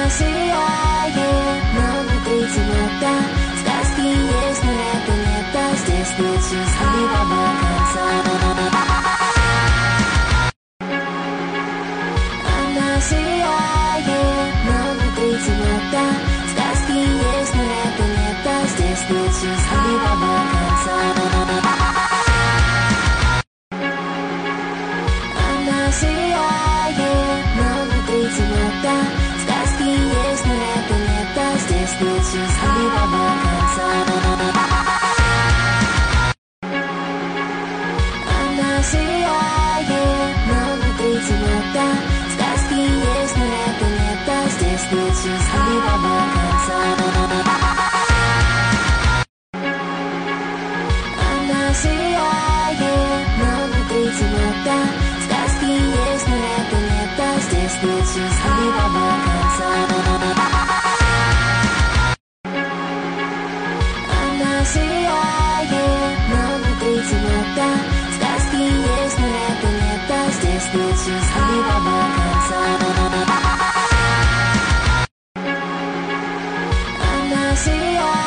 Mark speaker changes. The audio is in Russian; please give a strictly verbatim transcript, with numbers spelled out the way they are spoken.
Speaker 1: сияет, но внутри темнота. Сказки есть, но это не то. Здесь нет счастливого конца. Она сияет, но внутри темнота. Сказки есть, но это не то. Здесь нет счастливого конца. Она сияет, но внутри темнота. Сказки есть, но это не то. Здесь нет счастливого конца. Она сияет, но внутри темнота. Сказки есть, но это не то. Здесь нет счастливого конца. Она сияет, но внутри темнота. Сказки есть, но это не то. Здесь нет счастливого конца. Она сияет, но внутри темнота. Сказки есть, но это не то. Здесь нет счастливого конца. Она сияет.